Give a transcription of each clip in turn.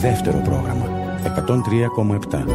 Δεύτερο πρόγραμμα 103,7.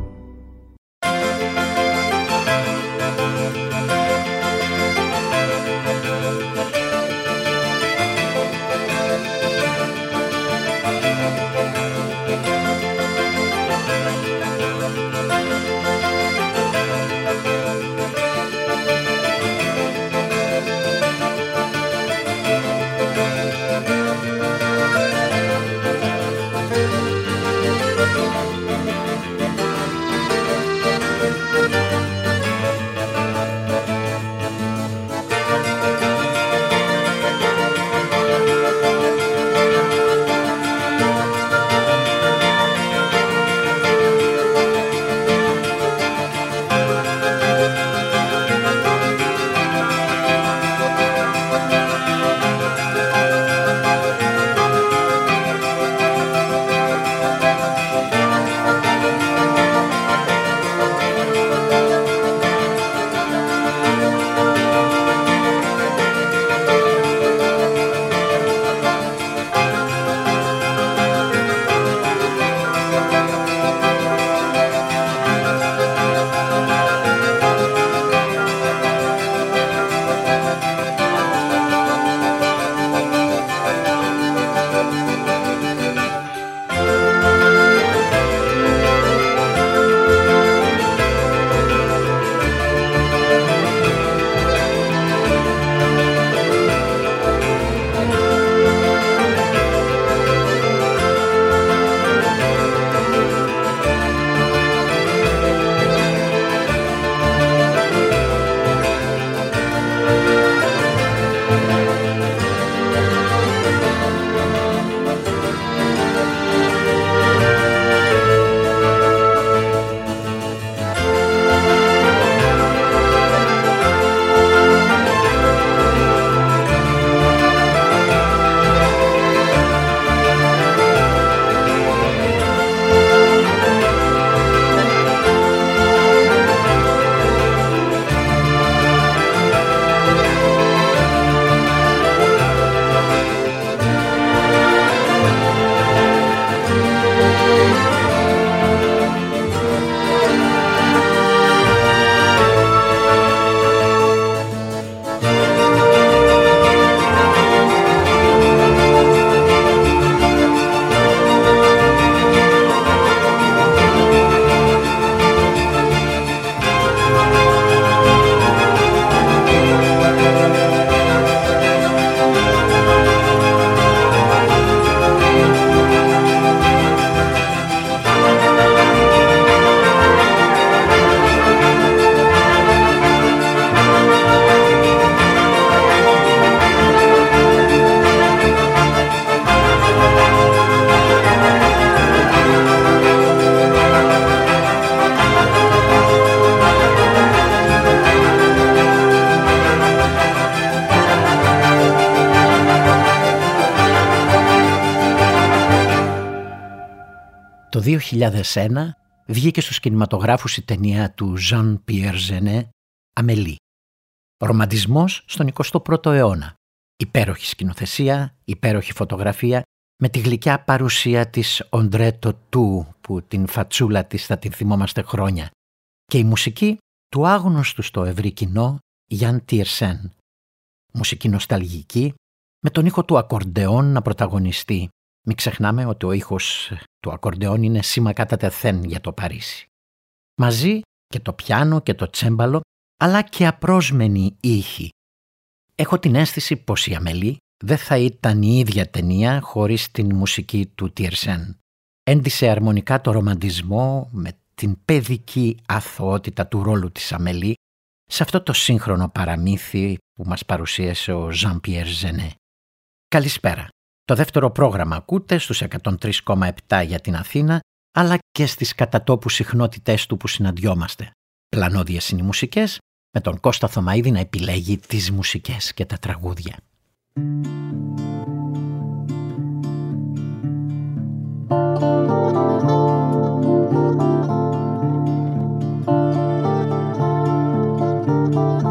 Το 2001 βγήκε στους κινηματογράφους η ταινία του Jean-Pierre Jeunet «Αμελή». Ρομαντισμός στον 21ο αιώνα. Υπέροχη σκηνοθεσία, υπέροχη φωτογραφία, με τη γλυκιά παρουσία της Ondrée Tautou που την φατσούλα της θα την θυμόμαστε χρόνια. Και η μουσική του άγνωστου στο ευρύ κοινό Yann Tiersen. Μουσική νοσταλγική, με τον ήχο του ακορντεόν να πρωταγωνιστεί. Μην ξεχνάμε ότι ο ήχος του ακορντεόν είναι σήμα κατά τεθέν για το Παρίσι. Μαζί και το πιάνο και το τσέμπαλο, αλλά και απρόσμενοι ήχοι. Έχω την αίσθηση πως η Αμελή δεν θα ήταν η ίδια ταινία χωρίς την μουσική του Tiersen. Έντισε αρμονικά το ρομαντισμό με την παιδική αθωότητα του ρόλου της Αμελή σε αυτό το σύγχρονο παραμύθι που μας παρουσίασε ο Jean-Pierre Jeunet. Καλησπέρα. Το δεύτερο πρόγραμμα ακούτε στους 103,7 για την Αθήνα, αλλά και στις κατατόπου συχνότητές του που συναντιόμαστε. Πλανόδιες είναι οι μουσικές, με τον Κώστα Θωμαίδη να επιλέγει τις μουσικές και τα τραγούδια.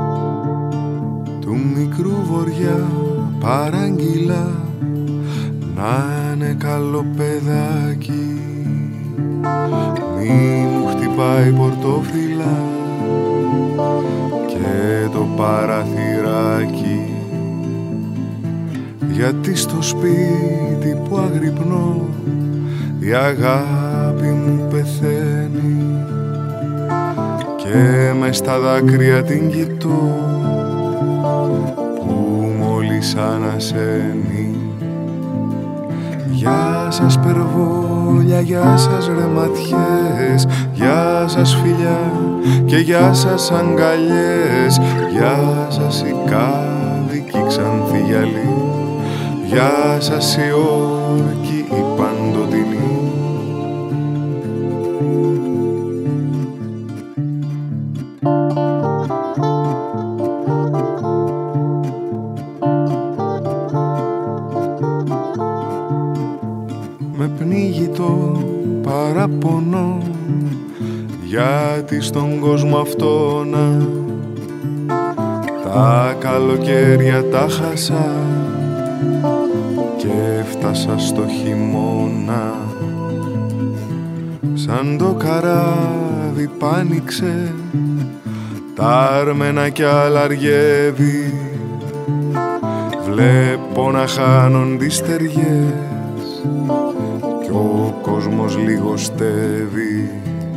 Του μικρού βοριά παράγγειλα να είναι καλό παιδάκι, μη μου χτυπάει πορτόφυλλα και το παραθυράκι, γιατί στο σπίτι που αγρυπνώ η αγάπη μου πεθαίνει και μες στα δάκρυα την κοιτώ που μόλις ανασένει. Γεια σας περβόλια, γεια σας ρε ματιές, γεια σας φιλιά και γεια σας αγκαλιές, γεια σας οι κάδικοι ξανθοί γυαλί, γεια σας οι όρκοι οι παντοτινοί. Με πνίγει το παραπονό, γιατί στον κόσμο αυτόνα τα καλοκαίρια τα χάσα και έφτασα στο χειμώνα. Σαν το καράβι πάνιξε τα άρμενα κι αλαργεύει, βλέπω να χάνονται οι στεριές κι ο κόσμος λιγοστεύει.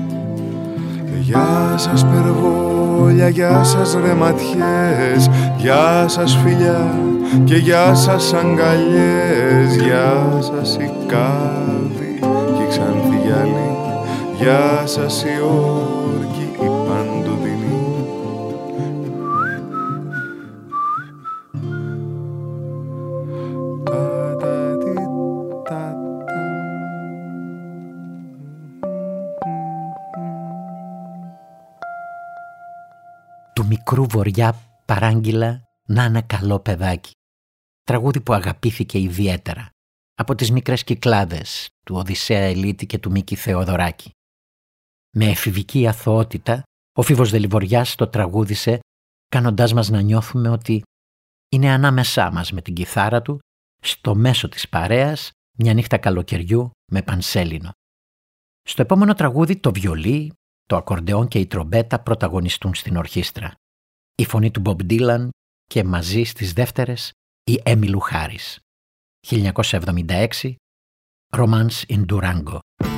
Γεια σας περβόλια, γεια σας ρε ματιές, γεια σας φιλιά και γεια σας αγκαλιές, γεια σας οι κάδοι και οι ξανθοί γυαλί, γεια σας οι όρκοι οι παντοτινοί. Του μικρού βοριά παράγγειλα να είναι καλό παιδάκι. Τραγούδι που αγαπήθηκε ιδιαίτερα από τις μικρές Κυκλάδες του Οδυσσέα Ελίτη και του Μίκη Θεοδωράκη. Με εφηβική αθωότητα, ο Φίβος Δελιβοριάς το τραγούδισε κάνοντάς μας να νιώθουμε ότι είναι ανάμεσά μας με την κιθάρα του, στο μέσο της παρέας, μια νύχτα καλοκαιριού με πανσέλινο. Στο επόμενο τραγούδι το βιολί, το ακορντεόν και η τρομπέτα πρωταγωνιστούν στην ορχήστρα. Η φωνή του Μπομπ Ντίλαν και μαζί στις δεύτερες η Έμιλου Χάρις. 1976, Romance in Durango.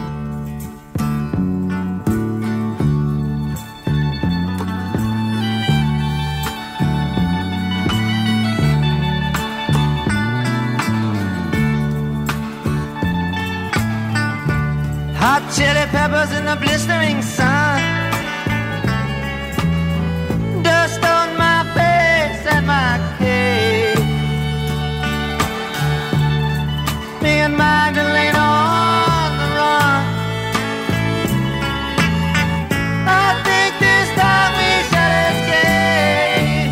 Hot chili peppers in the blistering sun, dust on my face and my cake. Me and Magdalena on the run. I think this time we shall escape.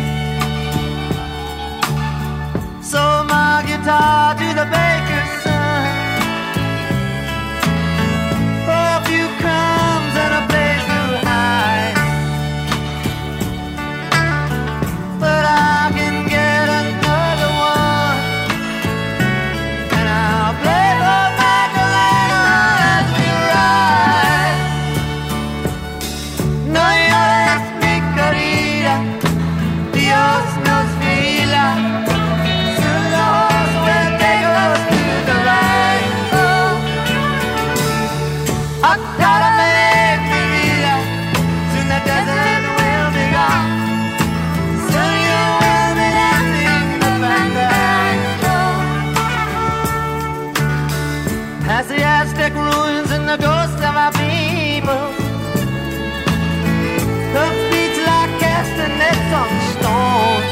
Sold my guitar to the baker's son, crumbs and a place to hide, but I can get another one, and I'll play for Magdalena as we ride. No llores mi querida, Dios nos vigila, soon the horse will take us to the right. I gotta make me vida, soon the desert will be gone, soon you will be dancing the fandango. Past the Aztec ruins and the ghosts of our people, the beats like castanets on stone.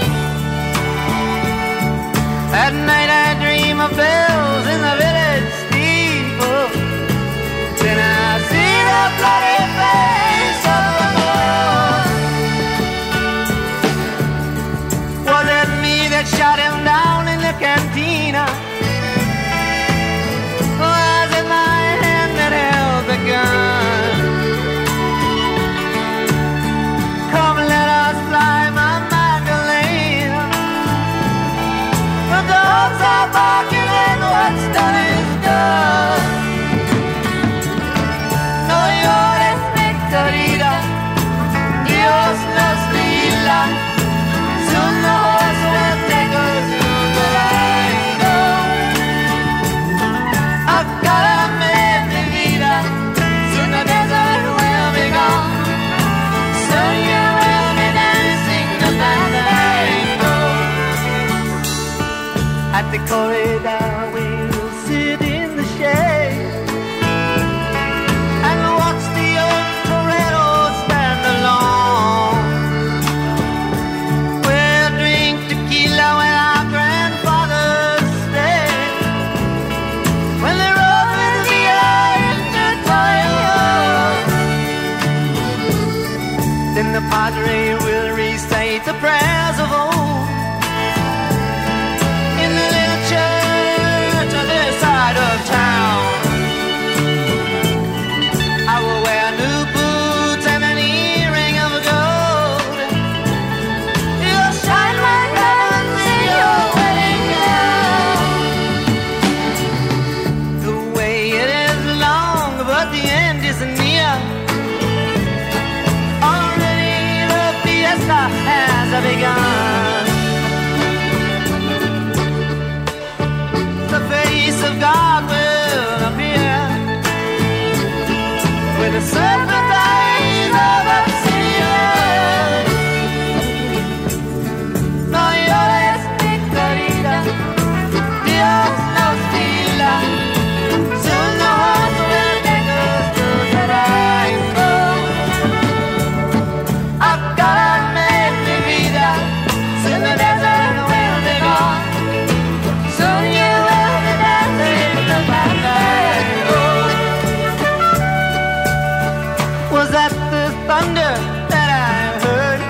At night I dream of bells in the village steeple, then I see the bloody face of the Lord. Was it me that shot him down in the cantina? Was it my hand that held the gun? Come, let us fly, my Magdalena. The dogs are barking and way down, we'll sit in the shade and watch the old Toretto stand alone. We'll drink tequila when our grandfathers stayed, when they rode with me into town. Then the Padre will recite the prayers of old in the little church on this side of town. I will wear new boots and an earring of gold. You'll shine my diamonds in your wedding gown. The way it is long, but the end is near. Already the fiesta has begun. The face of God will appear with the serpent eyes of obsidian. No llores, mi querida, Dios nos tila. Soon the heart will take us to the rainbow. I've gotta make mi vida, soon the desert will be gone. Soon you will be dancing the fandango. Was that the thunder that I heard?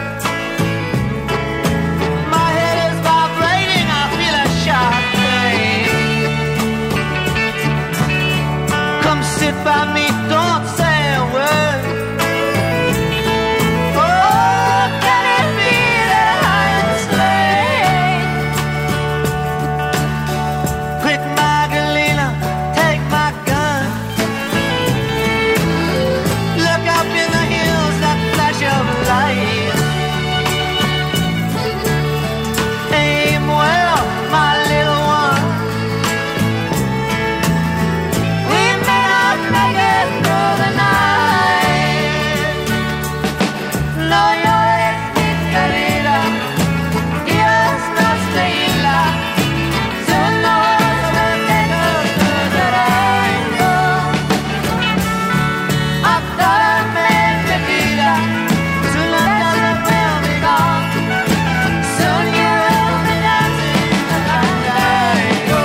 My head is vibrating, I feel a sharp pain. Come sit by me, don't say a word. Oh, can it be that I am slain? Quick, Magdalena, take my gun. Look up in the hills, that flash of light. Aim well, my little one. We may not make it through the night. No llores, mi querida, Dios nos tila. Soon the world will take us to the rainbow. I've gotta make mi vida, soon the desert will be gone. Soon you will be dancing the fandango.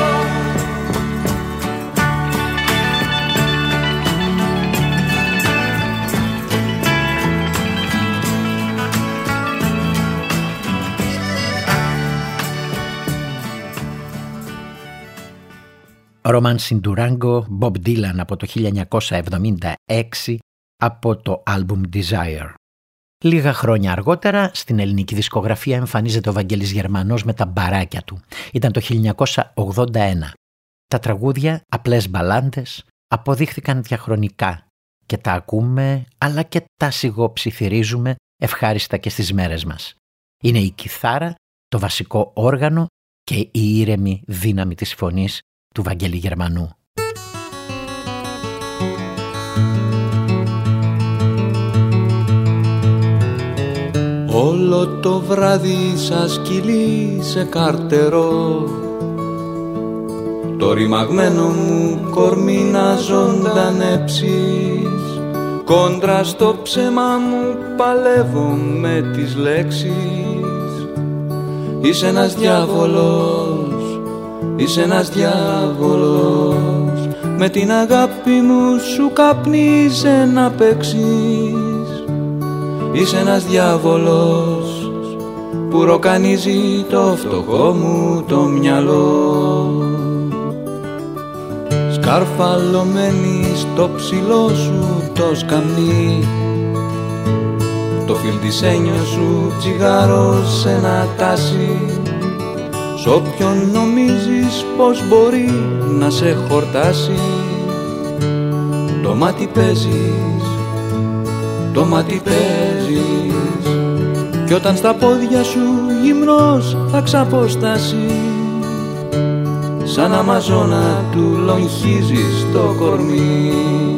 Romancing Durango, Bob Dylan από το 1976 από το άλμπουμ Desire. Λίγα χρόνια αργότερα στην ελληνική δισκογραφία εμφανίζεται ο Βαγγέλης Γερμανός με τα μπαράκια του. Ήταν το 1981. Τα τραγούδια, απλές μπαλάντες, αποδείχθηκαν διαχρονικά και τα ακούμε αλλά και τα σιγοψιθυρίζουμε ευχάριστα και στις μέρες μας. Είναι η κιθάρα, το βασικό όργανο και η ήρεμη δύναμη της φωνής του Βαγγέλη Γερμανού. Όλο το βράδυ σαν σκυλί σε καρτερό, το ρημαγμένο μου κορμί να ζωντανέψεις. Κόντρα στο ψέμα μου παλεύω με τις λέξεις. Είσαι ένας διάβολος, είσαι ένας διάβολος, με την αγάπη μου σου καπνίζε να παίξεις. Είσαι ένας διάβολος που ροκανίζει το φτωχό μου το μυαλό. Σκαρφαλωμένη στο ψηλό σου το σκαμνί, το φιλτισένιο σου τσιγάρο σε ένα τάσι. Σ' όποιον νομίζεις πως μπορεί να σε χορτάσει, το μάτι παίζεις, το μάτι παίζεις. Κι όταν στα πόδια σου γυμνός θα ξαποστάσει, σαν αμαζόνα του λογχίζεις το κορμί.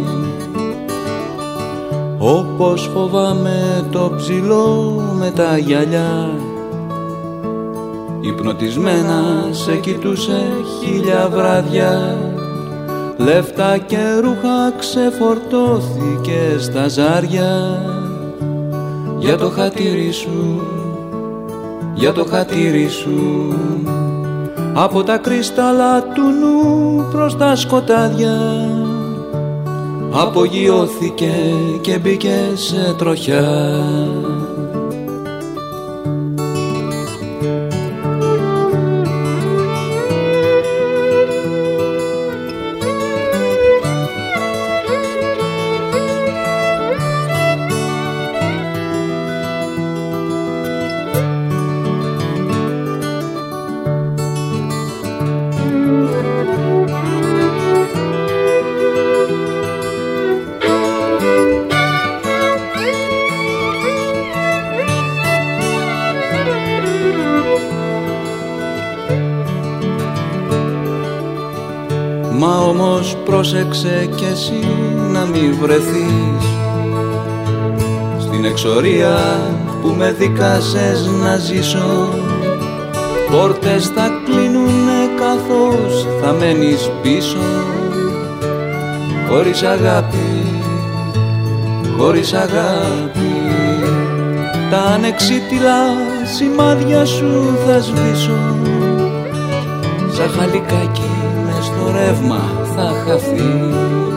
Όπως φοβάμαι το ψηλό με τα γυαλιά, Υπνοτισμένα σε κοιτούσε χίλια βράδια. Λεφτά και ρούχα ξεφορτώθηκε στα ζάρια. Για το χατήρι σου, για το χατήρι σου. Από τα κρύσταλλα του νου προς τα σκοτάδια απογειώθηκε και μπήκε σε τροχιά. Μα όμως πρόσεξε κι εσύ να μη βρεθείς στην εξορία που με δικάζες να ζήσω. Πόρτες θα κλείνουνε καθώς θα μένεις πίσω. Χωρίς αγάπη, χωρίς αγάπη, τα ανεξίτηλα σημάδια σου θα σβήσω. Σαν χαλικάκι μες στο ρεύμα θα χαθείς.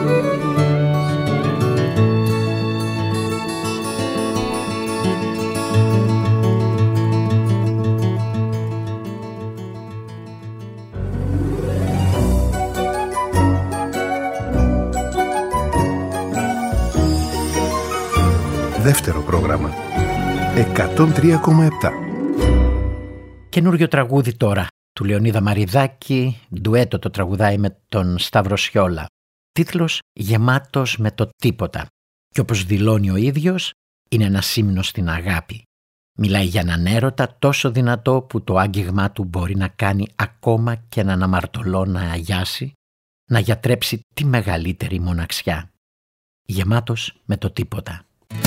Δεύτερο πρόγραμμα 103,7. Καινούριο τραγούδι τώρα του Λεωνίδα Μαριδάκη, ντουέτο το τραγουδάει με τον Σταύρο Σιόλα. Τίτλος «Γεμάτος με το τίποτα». Και όπως δηλώνει ο ίδιος, είναι ένα ύμνο στην αγάπη. Μιλάει για έναν έρωτα τόσο δυνατό που το άγγιγμά του μπορεί να κάνει ακόμα και έναν αμαρτωλό να αγιάσει, να γιατρέψει τη μεγαλύτερη μοναξιά. Γεμάτος με το τίποτα.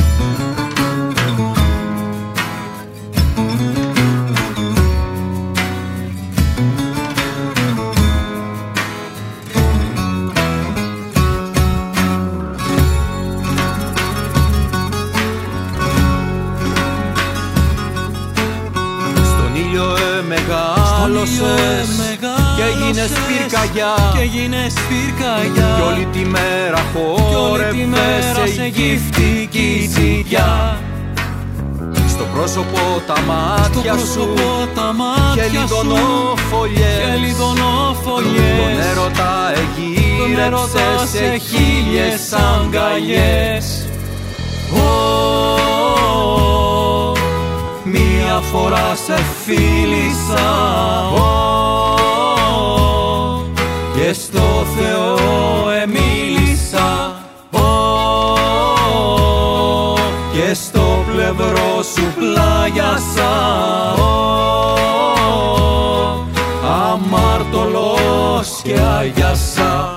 Μεγάλωσες και έγινες πυρκαγιά κι όλη τη μέρα χόρευες σε γυφτική τσιγιά. Στο πρόσωπο τα μάτια σου και λιδωνόφωλιες, τον έρωτα εγύρεψες σε χίλιες αγκαλιές. Μια φορά σε φίλησα και στο Θεό εμίλησα και στο πλευρό σου πλάγιασα αμαρτωλός και αγιάσα.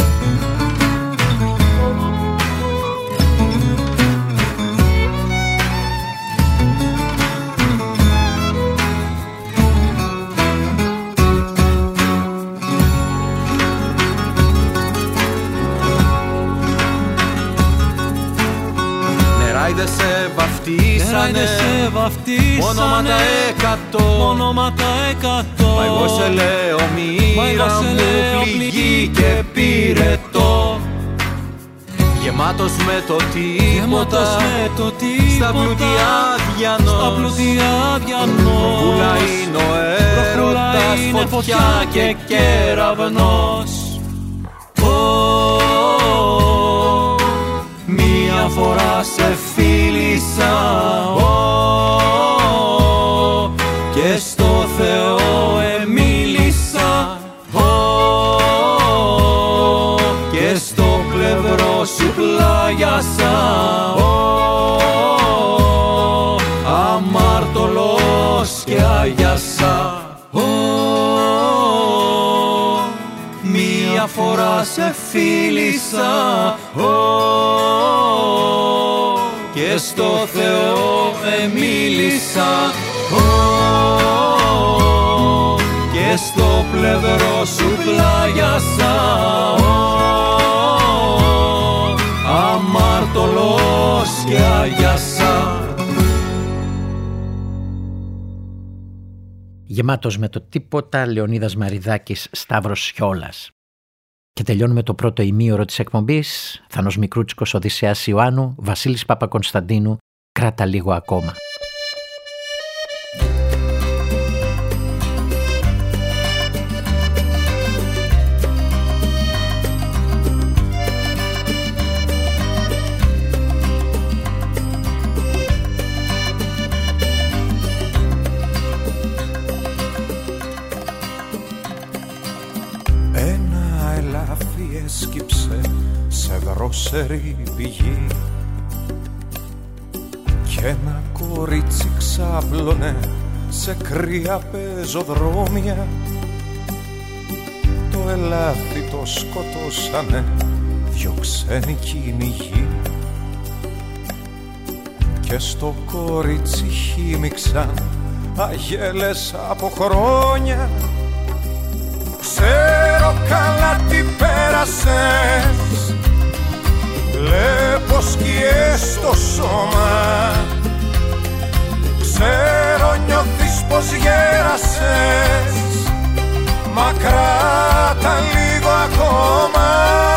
Σε βαφτίσανε ονόματα 100. Μα εγώ σε λέω μοίρα μου πληγή και πυρετό. Γεμάτος με το τίποτα, στα πλούτια διανός. Προχούλα είναι ο έρωτας, φωτιά και κεραυνός. Μια φορά σε φίλησα και στο Θεό εμίλησα και στο πλευρό σου πλάγιασα αμαρτωλός και αγιάσα. Μια φορά σε φίλησα και στο Θεό εμίλησα και στο πλευρό σου πλάγιασα. Αμάρτωλος και αγιάσα. Γεμάτος με το τίποτα, Λεωνίδας Μαριδάκης, Σταύρος Σιόλας. Και τελειώνουμε το πρώτο ημίωρο της εκπομπής. Θανός Μικρούτσικος, Οδυσσέας Ιωάννου, Βασίλης Παπακωνσταντίνου, Κράτα λίγο ακόμα. Έσκυψε σε δρόσερη πηγή κι ένα κορίτσι ξάπλωνε σε κρύα πεζοδρόμια. Το ελάφι το σκοτώσανε δυο ξένοι κυνηγοί και στο κορίτσι χύμιξαν αγέλες από χρόνια. Ξέρω καλά τι πέρασες, βλέπω σκιές στο σώμα. Ξέρω νιώθεις πως γέρασες, μα κράτα λίγο ακόμα.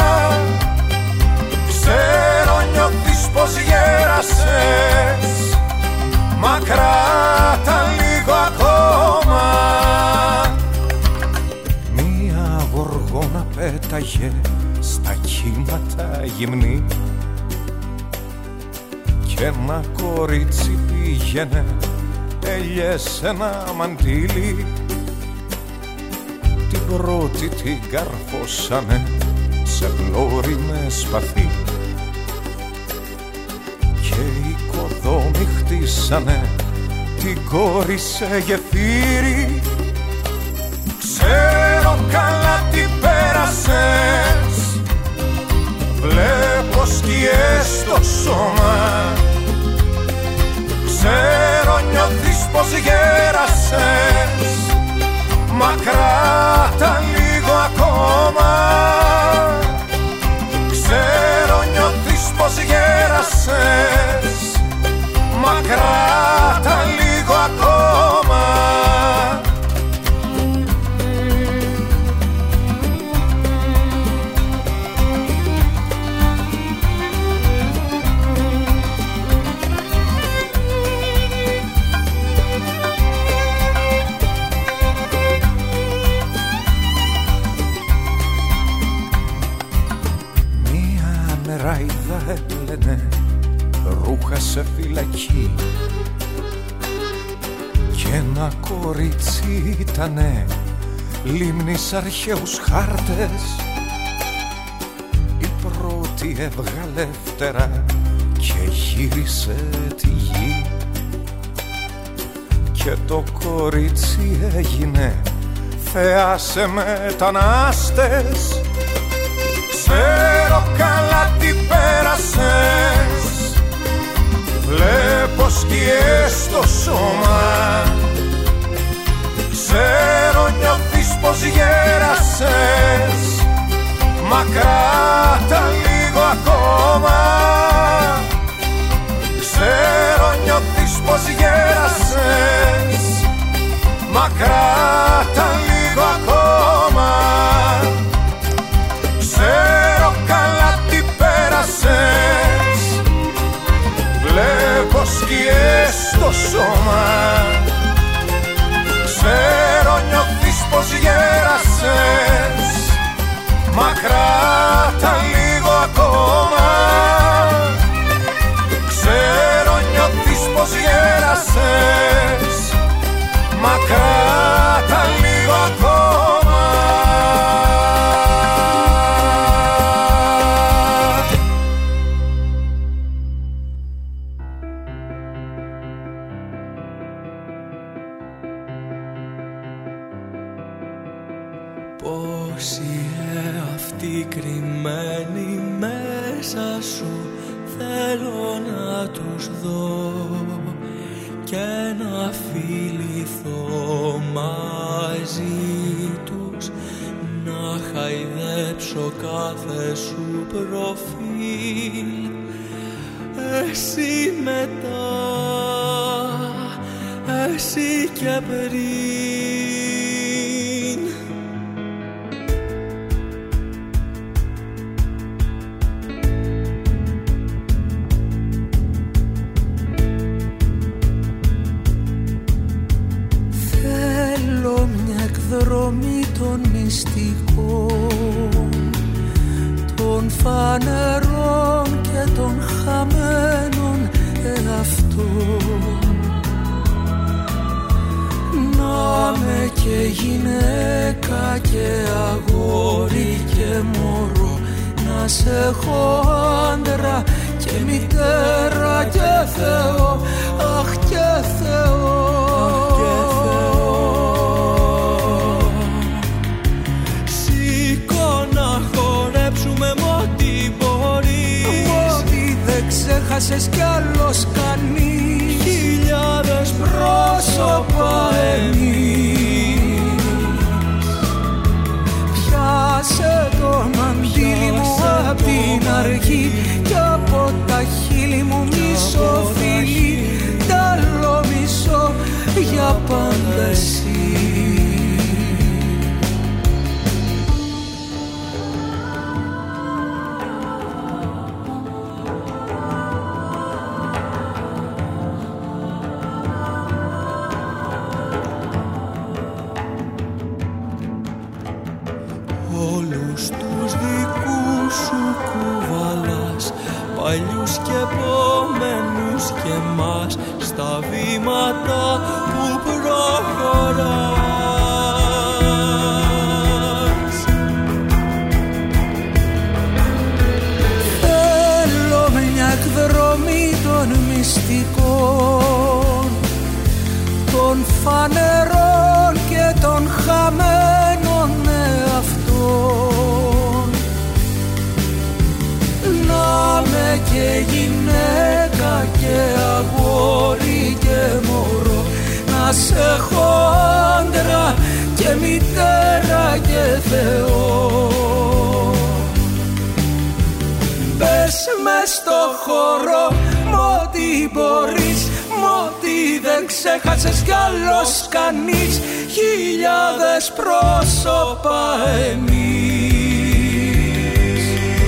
Ξέρω νιώθεις πως γέρασες, μα κράτα λίγο ακόμα. Γοργόνα πέταγε στα κύματα γυμνή κι ένα κορίτσι πήγαινε ελιές ένα μαντίλι. Την πρώτη την καρφώσανε σε πλώρη με σπαθί και οι οικοδόμοι χτίσανε την κόρη σε γεφύρι. Ξέρω καλά τι πέρασες, βλέπω σκιές στο σώμα. Ξέρω νιώθεις πως γέρασες, μα κράτα λίγο ακόμα. Ξέρω νιώθεις πως γέρασες, μα κράτα λίγο ακόμα. Έλενε ρούχα σε φυλακή κι ένα κορίτσι ήτανε λίμνης αρχαίους χάρτες. Η πρώτη έβγαλε φτερά και γύρισε τη γη και το κορίτσι έγινε θεά σε μετανάστες. Ξέρω καλά τι πέρασες, βλέπω σκιές στο σώμα. Ξέρω νιώθεις πως γέρασες, μα κράτα λίγο ακόμα. Ξέρω νιώθεις πως γέρασες, μα κράτα λίγο ακόμα. Ξέρω καλά τι πέρασες, βλέπω σκιές στο σώμα. Ξέρω νιώθεις πως γέρασες, μα κράτα λίγο ακόμα. Ξέρω νιώθεις πως γέρασες, μα κράτα λίγο ακόμα. Πώς είναι αυτή κρυμμένη μέσα σου, θέλω να τους δω και να φιληθώ μαζί τους, να χαϊδέψω κάθε σου προφίλ. Εσύ μετά, εσύ και πριν. Θέλω μια εκδρομή των μυστικών, των φανερών και των χαμένων εαυτών. Να με και γυναίκα και αγόρι και μωρό, να σε έχω άντρα και μητέρα και Θεό, αχ και Θεό. Σήκω να χορέψουμε μ' ό,τι μπορείς, ό,τι δεν ξέχασες κι άλλος κανείς, χιλιάδες πρόσωπα εμείς. Πιάσε το μαντίλι μου απ' την αρχή κι από τα χείλη μου μισό φίλι, τ' άλλο μισό για πάντα εσύ. Όλους τους δικούς σου κουβαλάς, παλιούς και επόμενους και εμάς, στα βήματα που προχωράς. Θέλω μια εκδρομή των μυστικών, των φανερών και των χαμένων εαυτών. Να με και γυναίκα και αγόρι και μωρό, να σε έχω άντρα και μητέρα και Θεό. Πες μες στο χώρο μ' ό,τι μπορείς, μ' ό,τι δεν ξέχασες κι άλλος κανείς, χιλιάδες πρόσωπα εμείς.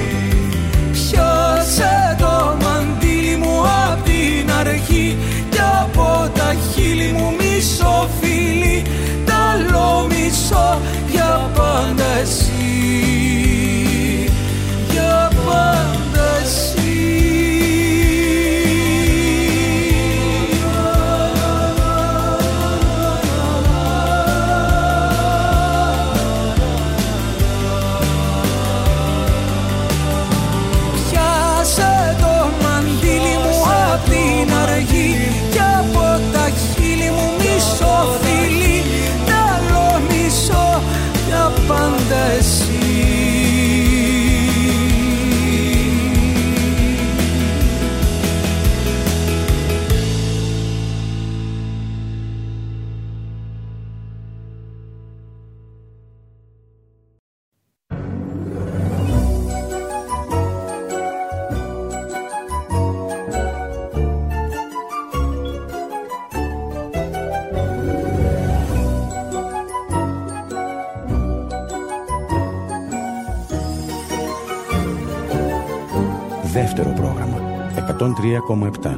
Πιάσε το μαντίλι μου απ' την αρχή κι από τα χείλη μου μισό φίλι, τ' άλλο μισό για πάντα εσύ, για πάντα εσύ. Πιάσε το μαντίλι μου απ' την αρχή κι από τα χείλη μου μισό φίλι, τ' άλλο μισό για πάντα εσύ. Δεύτερο πρόγραμμα 103,7.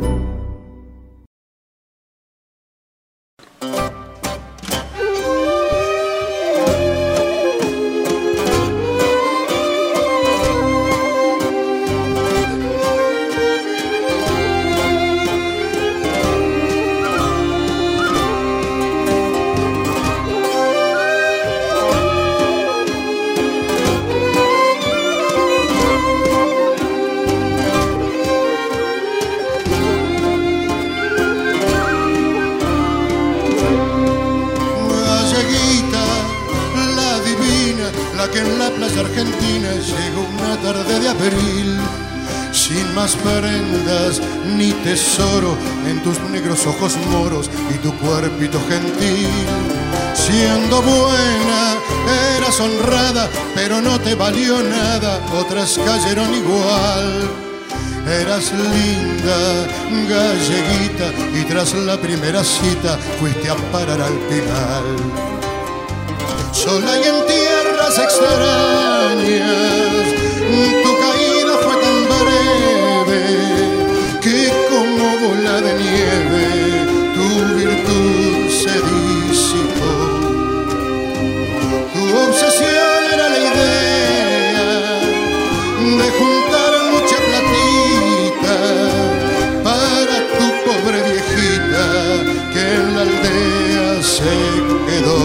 que en la plaza argentina llegó una tarde de abril. Si sin más prendas ni tesoro en tus negros ojos moros y tu cuerpito gentil. Siendo buena, eras honrada, pero no te valió nada, otras cayeron igual. Eras linda, galleguita, y tras la primera cita fuiste a parar al Pilar. Sola y en tierras extrañas, tu caída fue tan breve que como bola de nieve tu virtud se disipó. Tu obsesión era la idea de juntar mucha platita para tu pobre viejita que en la aldea se quedó.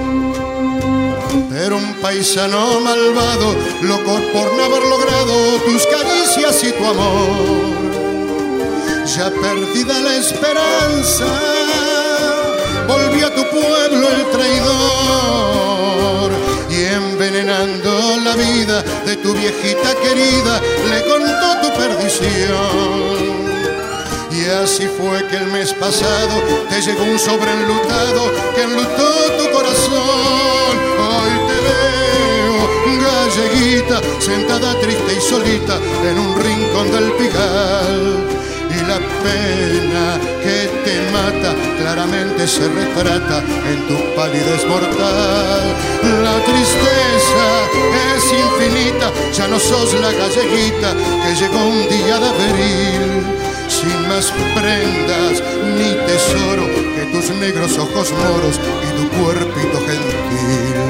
Pero un paisano malvado, loco por no haber logrado tus caricias y tu amor, ya perdida la esperanza, volvió a tu pueblo el traidor y envenenando la vida de tu viejita querida le contó tu perdición. Y así fue que el mes pasado te llegó un sobreenlutado que enlutó tu corazón. Hoy te veo, galleguita, sentada triste y solita en un rincón del Pigal. Y la pena que te mata claramente se retrata en tu palidez mortal. La tristeza es infinita, ya no sos la galleguita que llegó un día de abril. Sin más prendas ni tesoro que tus negros ojos moros y tu cuerpito gentil.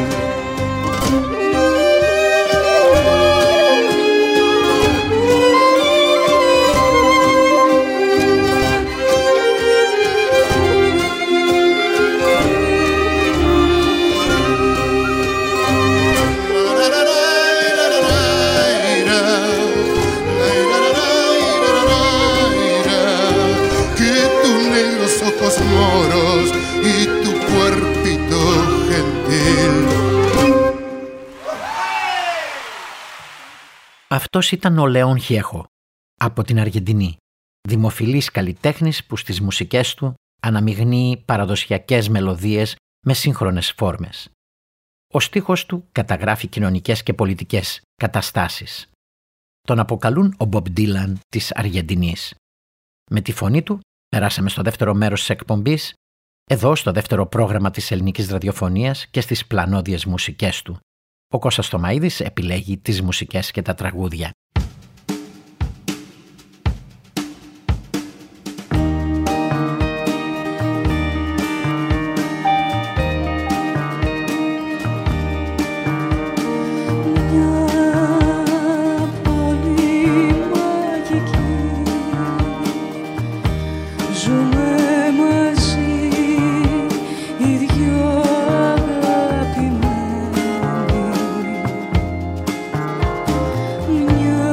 Moros y tu cuerpito gentil. Αυτός ήταν ο Λέον Χιέχο, από την Αργεντινή, δημοφιλής καλλιτέχνης που στις μουσικές του αναμειγνύει παραδοσιακές μελωδίες με σύγχρονες φόρμες. Ο στίχος του καταγράφει κοινωνικές και πολιτικές καταστάσεις. Τον αποκαλούν ο Μπομπ Ντίλαν της Αργεντινής. Με τη φωνή του περάσαμε στο δεύτερο μέρος της εκπομπής, εδώ στο δεύτερο πρόγραμμα της ελληνικής ραδιοφωνίας και στις πλανόδιες μουσικές του. Ο Κώστας Τομαΐδης επιλέγει τις μουσικές και τα τραγούδια. Μια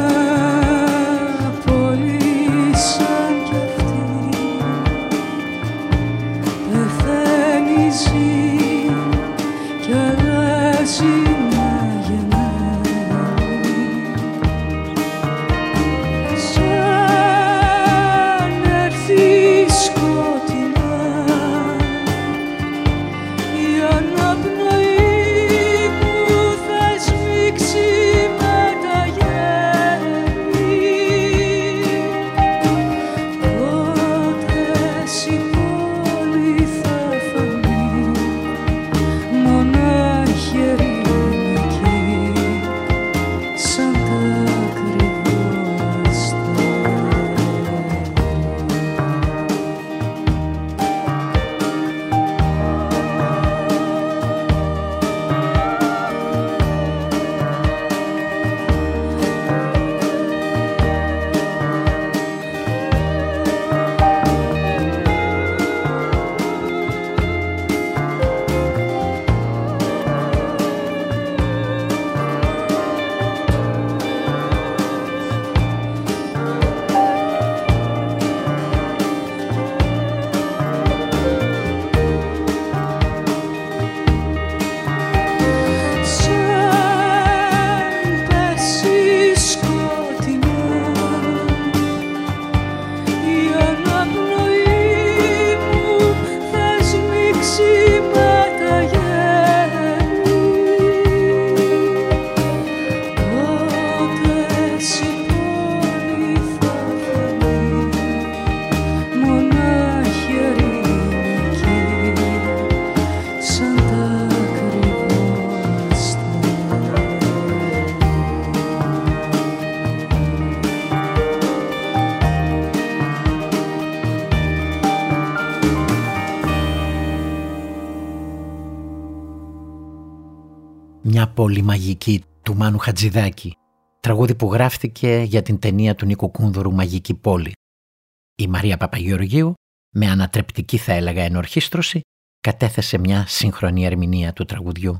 πόλη μαγική του Μάνου Χατζηδάκη, τραγούδι που γράφτηκε για την ταινία του Νίκου Κούνδουρου «Μαγική πόλη». Η Μαρία Παπαγεωργίου, με ανατρεπτική θα έλεγα ενορχήστρωση, κατέθεσε μια σύγχρονη ερμηνεία του τραγουδιού.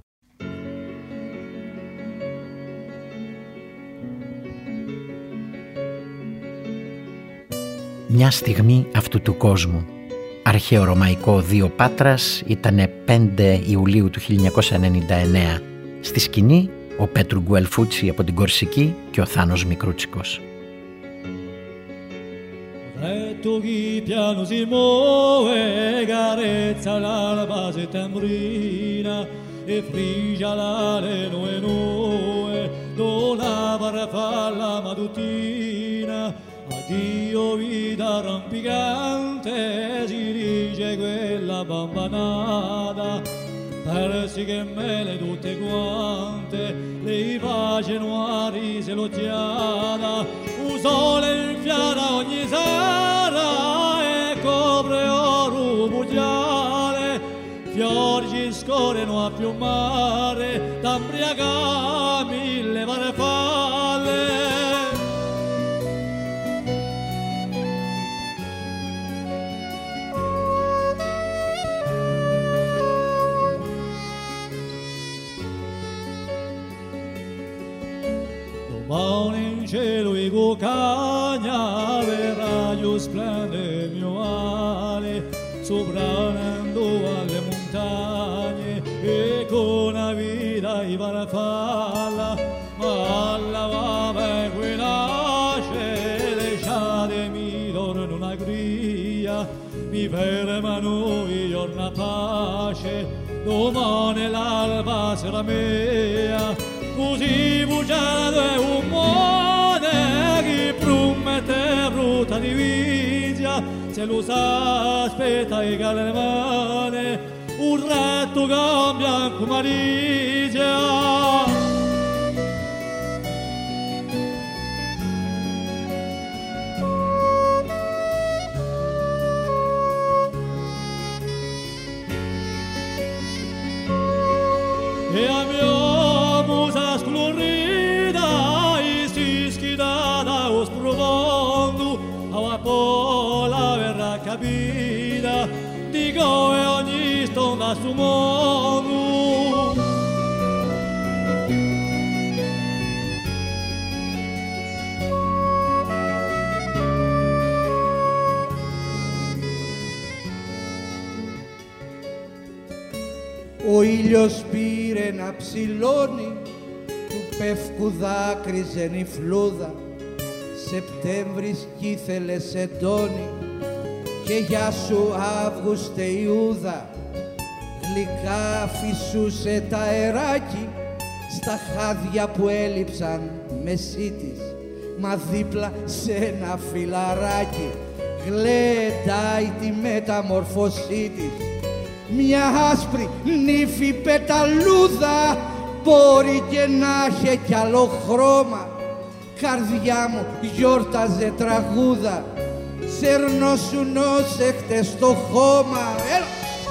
Μια στιγμή αυτού του κόσμου. Αρχαίο ρωμαϊκό Δύο Πάτρας, ήτανε 5 Ιουλίου του 1999. Στη σκηνή ο Πέτρου Γκουελφούτσι από την Κορσική και ο Θάνος Μικρούτσικος. Retoghi piano si muove, carezza l'alba settembrina e frigia l'ale nue, dona farfalla mattutina. Addio vita rampicante, si dice quella bambanata, persi che mele tutte quante, lei face nuari se l'occhiata, un sole infiata ogni sera e copre oro bugiale, fiori ci scorrono a più mare, t'ambriaca mille farfalle. Domani in cielo i cucagna, verrà giù splende il mio mare, sopravvenendo alle montagne e con la vita i farfalla, ma alla vame qui nasce, le sciade mi tornano una griglia, mi fermano i giorni a pace, domani l'alba sarà mia. Così bugiato è un mone che promette brutta divisa, se lo sa aspetta i calemane, un retto cambia come Marisia. E a mio musa scolorita, e si schidata o sprofondo, a pola verrà capita, dico e ogni stonda su mondo. Ο ήλιος πήρε να ψηλώνει, του πεύκου δάκρυζε η φλούδα, Σεπτέμβρης κι ήθελε σεντόνι, και γεια σου Αύγουστε Ιούδα, γλυκά φυσούσε τα αεράκι, στα χάδια που έλειψαν μεσίτης, μα δίπλα σε ένα φιλαράκι, γλεντάει τη μεταμορφωσή της. Μια άσπρη νύφη πεταλούδα, μπορεί και να είχε κι άλλο χρώμα, καρδιά μου γιόρταζε τραγούδα, σερνώσουν ως έχτες στο χώμα. Έλα!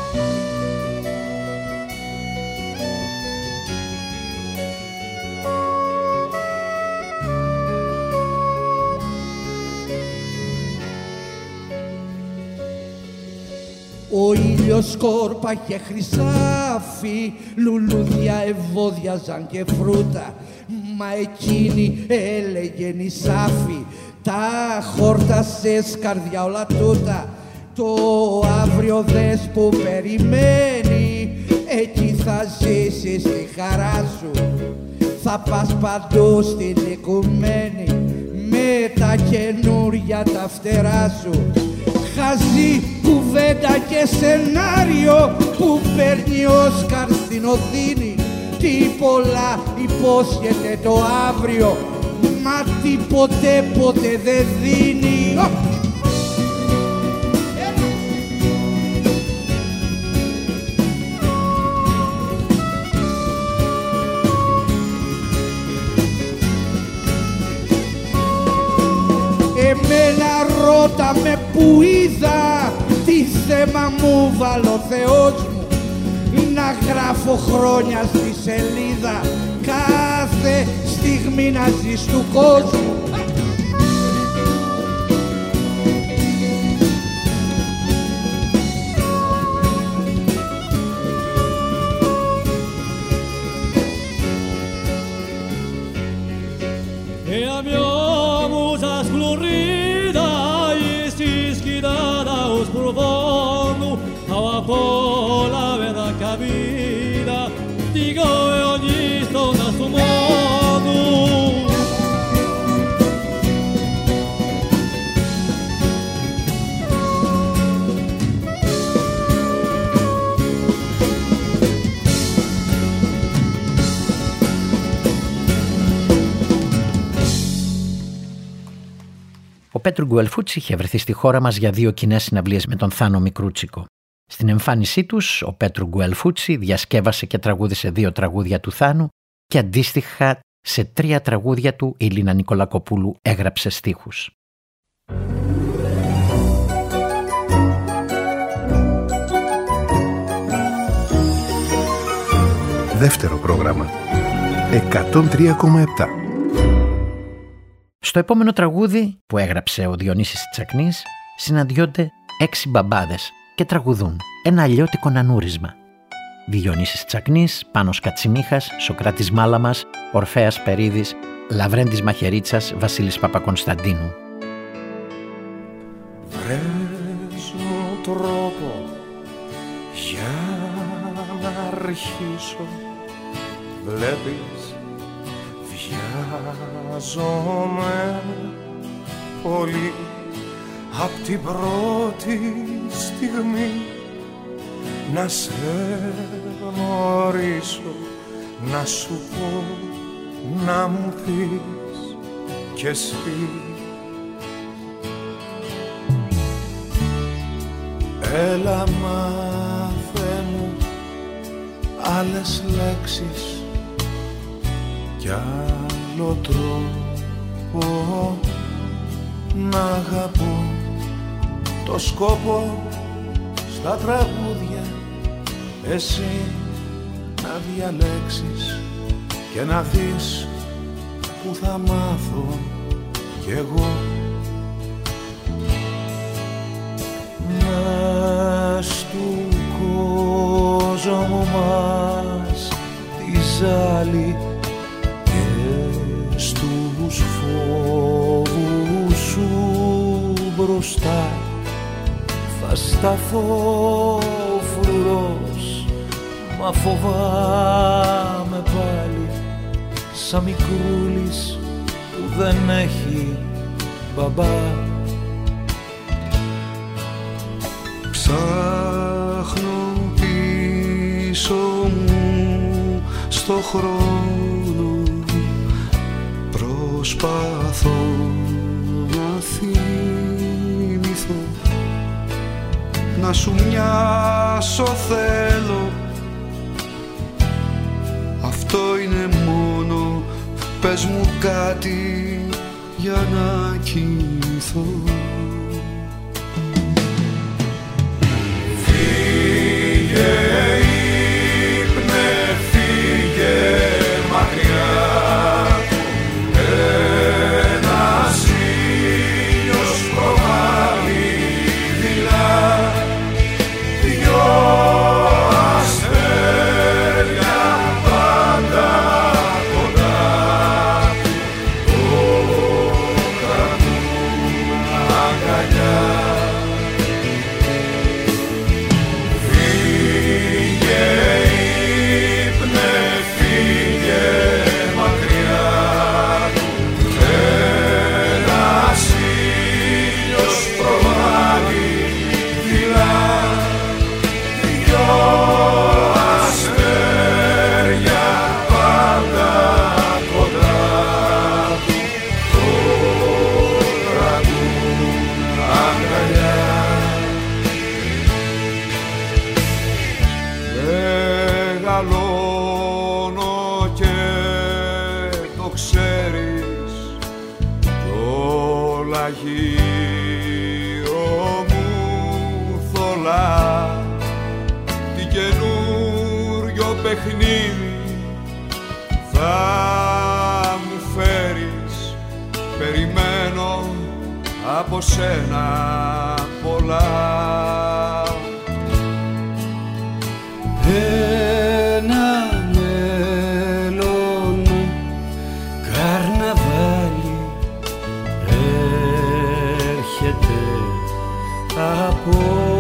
Ο ήλιος σκόρπαχε χρυσάφι, λουλούδια ευώδιαζαν και φρούτα, μα εκείνη έλεγε νησάφι, τα χόρτασες καρδιά όλα τούτα. Το αύριο δες που περιμένει, εκεί θα ζήσεις τη χαρά σου, θα πας παντού στην οικουμένη, με τα καινούρια τα φτερά σου. Χαζή κουβέντα και σενάριο που παίρνει Όσκαρ στην Οδύνη, τι πολλά υπόσχεται το αύριο, μα τι ποτέ δεν δίνει. Εμένα ρώτα με που είδα, τι θέμα μου βάλω Θεός μου, να γράφω χρόνια στη σελίδα, κάθε στιγμή να ζεις του κόσμου. a minha musa escolorida e esquidada os profondo ao apola verá cabida digo eu nisto na su modo. Ο Πέτρου Γκουελφούτσι είχε βρεθεί στη χώρα μας για 2 κοινές συναυλίες με τον Θάνο Μικρούτσικο. Στην εμφάνισή τους, ο Πέτρου Γκουελφούτσι διασκεύασε και τραγούδισε 2 τραγούδια του Θάνου και αντίστοιχα σε 3 τραγούδια του η Λίνα Νικολακοπούλου έγραψε στίχους. Δεύτερο πρόγραμμα 103,7. Στο επόμενο τραγούδι που έγραψε ο Διονύσης Τσακνής συναντιόνται 6 μπαμπάδες και τραγουδούν ένα αλλιώτικο νανούρισμα. Διονύσης Τσακνής, Πάνος Κατσιμίχας, Σοκράτης Μάλαμας, Ορφέας Περίδης, Λαβρέντης Μαχαιρίτσας, Βασίλης Παπακωνσταντίνου. Βρες μου τρόπο για να αρχίσω, βλέπεις βιάζομαι πολύ απ' την πρώτη στιγμή να σε γνωρίσω, να σου πω, να μου πεις κι εσύ. Έλα μάθε μου άλλες λέξεις κι άλλο τρόπο να αγαπώ, το σκόπο στα τραγούδια εσύ να διαλέξεις και να δεις που θα μάθω κι εγώ. Μες του κόσμου μας τη ζάλη και στους φόβους σου μπροστά θα σταθώ φρουρός, μα φοβάμαι πάλι σαν μικρούλης που δεν έχει μπαμπά. Ψάχνω πίσω μου στο χρόνο, προσπαθώ να θυμηθώ, να σου μοιάσω θέλω, αυτό είναι μόνο, πες μου κάτι για να κοιμηθώ. Φύγε ύπνε, φύγε μακριά, ένας ήλιος προβάλλει δειλά, 2 αστέρια πάντα κοντά, το κρατούν αγκαλιά. θα μου φέρεις, περιμένω από σένα πολλά. Ένα μέλλον καρναβάλι έρχεται από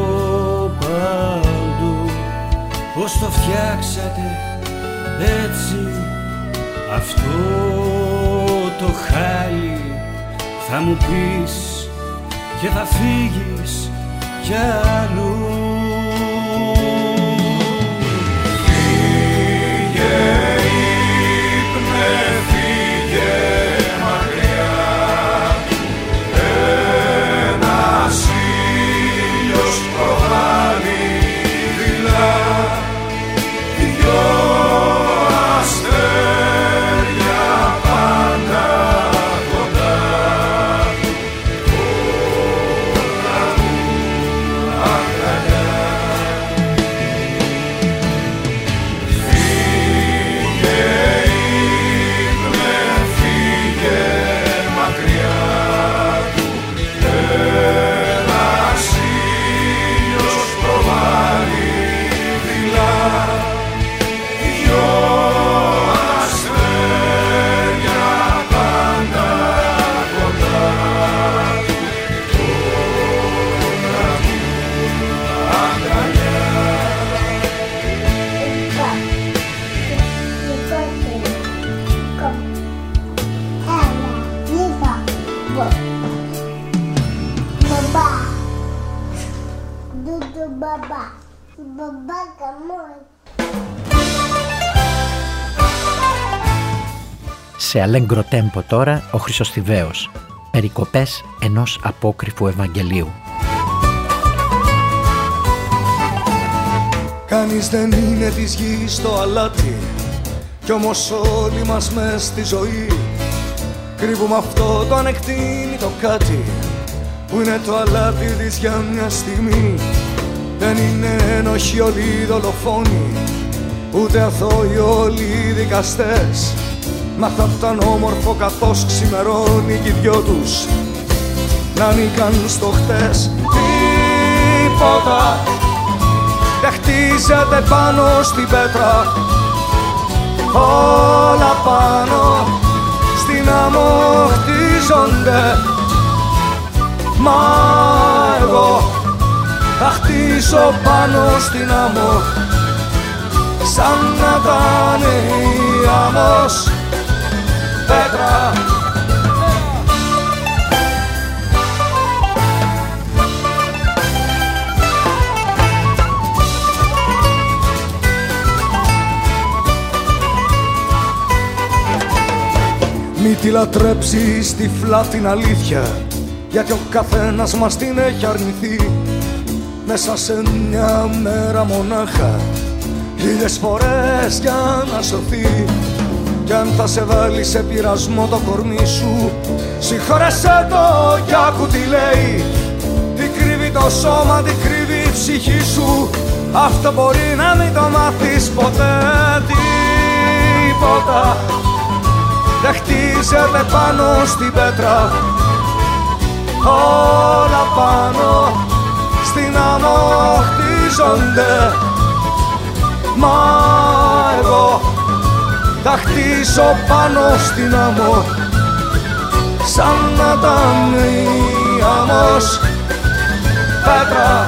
παντού. Πώς το φτιάξατε έτσι αυτό το χάλι, θα μου πεις και θα φύγεις κι αλλού. Σε αλέγκρο τέμπο τώρα ο Χρυσοστιβαίος. Περικοπές ενός απόκρυφου Ευαγγελίου. Κανείς δεν είναι της γης το αλάτι, κι όμως όλοι μας μες στη ζωή κρύβουμε αυτό το ανεκτήμητο κάτι που είναι το αλάτι της για μια στιγμή. Δεν είναι ένοχοι όλοι οι δολοφόνοι, ούτε αθώοι όλοι οι δικαστές, μα θα ήταν όμορφο καθώς ξημερώνει κι οι δυο τους να ανήκαν στο χτες. Τίποτα δεν χτίζεται πάνω στην πέτρα, όλα πάνω στην άμμο χτίζονται. Μα εγώ θα χτίσω πάνω στην άμμο σαν να ήταν η άμμος πέτρα. Μη τη λατρέψεις τυφλά την αλήθεια, γιατί ο καθένας μας την έχει αρνηθεί. Μέσα σε μια μέρα μονάχα, 1000 φορές για να σωθεί. Κι αν θα σε βάλει σε πειρασμό το κορμί σου, συγχώρεσέ το κι άκου τι λέει. Τι κρύβει το σώμα, τι κρύβει η ψυχή σου, αυτό μπορεί να μην το μάθεις ποτέ. Τίποτα δεν χτίζεται πάνω στην πέτρα, όλα πάνω στην άμμο χτίζονται. Μα εγώ θα χτίσω πάνω στην άμμο σαν να ήταν η άμμος πέτρα.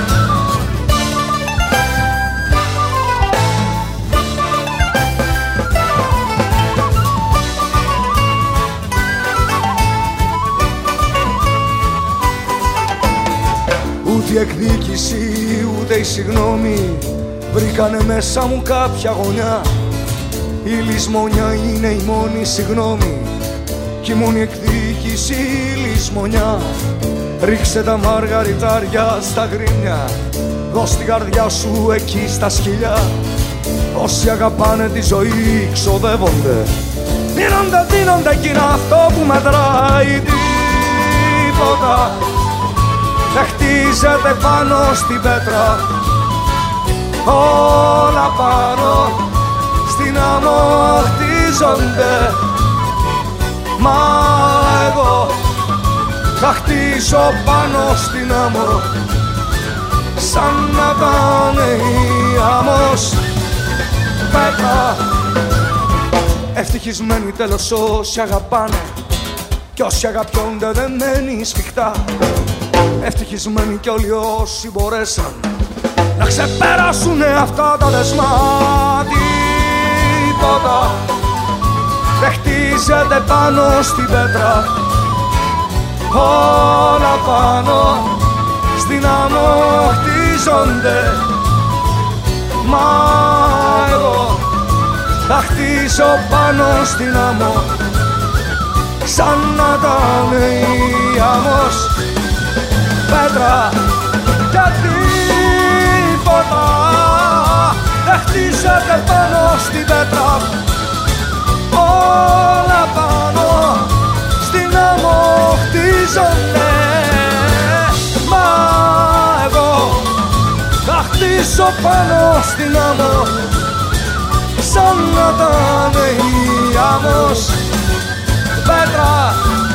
Ούτε η εκδίκηση ούτε η συγγνώμη βρήκανε μέσα μου κάποια γωνιά. Η λησμονιά είναι η μόνη συγγνώμη κι η μόνη εκδίκηση η λησμονιά. Ρίξε τα μαργαριτάρια στα γκρίνια, δώσ' την καρδιά σου εκεί στα σκυλιά. Όσοι αγαπάνε τη ζωή ξοδεύονται, δίνονται κι είναι αυτό που μετράει. Τίποτα δεν χτίζεται πάνω στην πέτρα, όλα πάνω στην άμμο χτίζονται. χτίζονται. Μα εγώ θα χτίσω πάνω στην άμμο σαν να ήταν η άμμος πέτρα. Ευτυχισμένοι τέλος όσοι αγαπάνε κι όσοι αγαπιόνται δεν μένει σφιχτά. Ευτυχισμένοι κι όλοι όσοι μπορέσαν να ξεπεράσουνε αυτά τα δεσμά. Τίποτα δεν χτίζεται πάνω στην πέτρα. Όλα πάνω στην άμμο χτίζονται. Μα εγώ θα χτίσω πάνω στην άμμο σαν να ήταν η άμμος πέτρα. Γιατί τίποτα δεν χτίζεται πάνω στην πέτρα. Όλα πάνω στην άμμο χτίζονται. Μα εγώ θα χτίσω πάνω στην άμμο σαν να ήταν η άμμος πέτρα.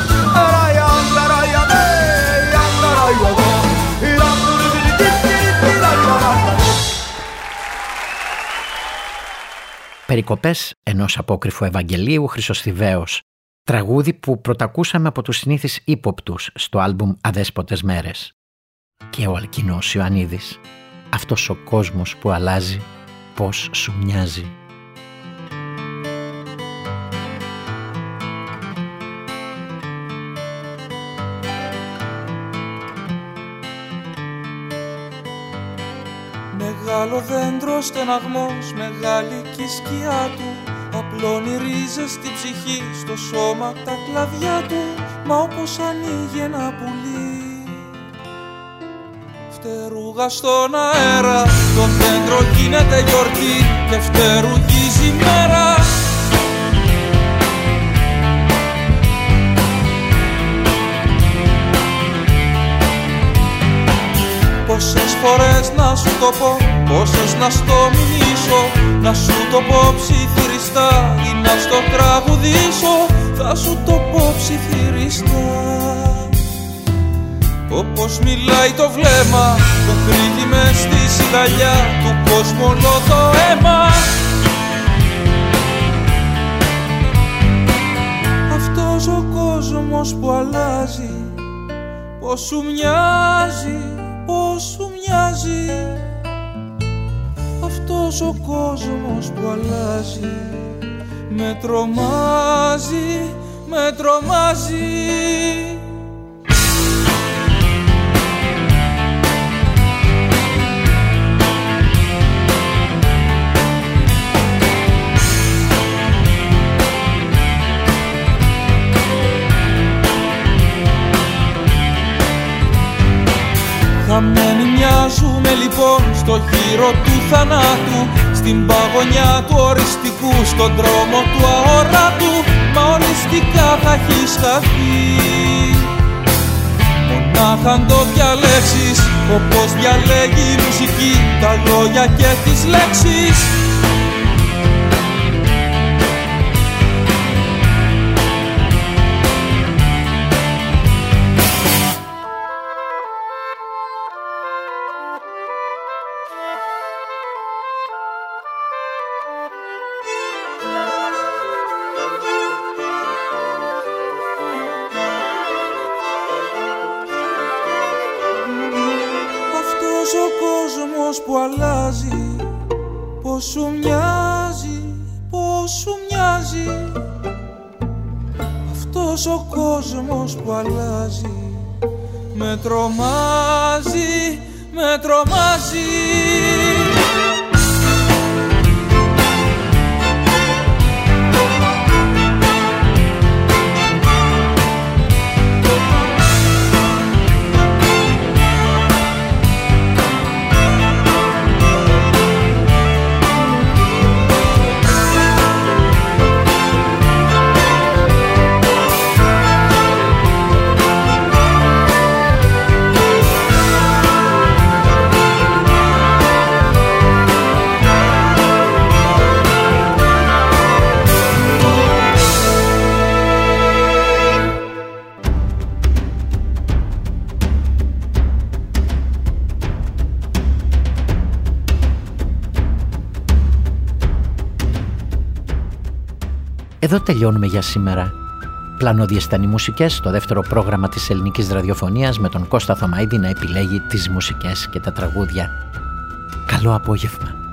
Περικοπές ενός απόκριφου Ευαγγελίου Χρυσοστιβαίος, τραγούδι που πρωτακούσαμε από τους συνήθεις ύποπτους στο άλμπουμ Αδέσποτες Μέρες. Και ο Αλκινός Ιωαννίδης, αυτός ο κόσμος που αλλάζει, πώς σου μοιάζει. Μεγάλο δέντρο στεναγμός, μεγάλη κι η σκιά του. Απλώνει ρίζες στη ψυχή, στο σώμα τα κλαδιά του. Μα όπως ανοίγει ένα πουλί, φτερούγα στον αέρα. Το δέντρο γίνεται γιορτή και φτερουγίζει η μέρα. Πόσες φορές να σου το πω, πόσες να στο μιμήσω, να σου το πω ψιθυριστά ή να στο τραγουδήσω. Θα σου το πω ψιθυριστά. Όπως μιλάει το βλέμμα που κρύβει μες στη σιγαλιά του κόσμου όλο το αίμα. Αυτός ο κόσμος που αλλάζει, πώς σου μοιάζει, πώς σου μοιάζει. Αυτός ο κόσμος που αλλάζει με τρομάζει, με τρομάζει. Χαμένοι μοιάζουμε λοιπόν στο γύρο του θανάτου, στην παγωνιά του οριστικού, στον δρόμο του αοράτου. Μα οριστικά θα έχεις χαθεί. Μονάχα αν το διαλέξεις, όπως διαλέγει η μουσική τα λόγια και τις λέξεις. Που αλλάζει, πώς σου μοιάζει, πώς σου μοιάζει. Αυτός ο κόσμος που αλλάζει με τρομάζει, με τρομάζει. Εδώ τελειώνουμε για σήμερα. Πλανοδιαστανή μουσικές, το δεύτερο πρόγραμμα της ελληνικής ραδιοφωνίας με τον Κώστα Θωμαΐδη να επιλέγει τις μουσικές και τα τραγούδια. Καλό απόγευμα.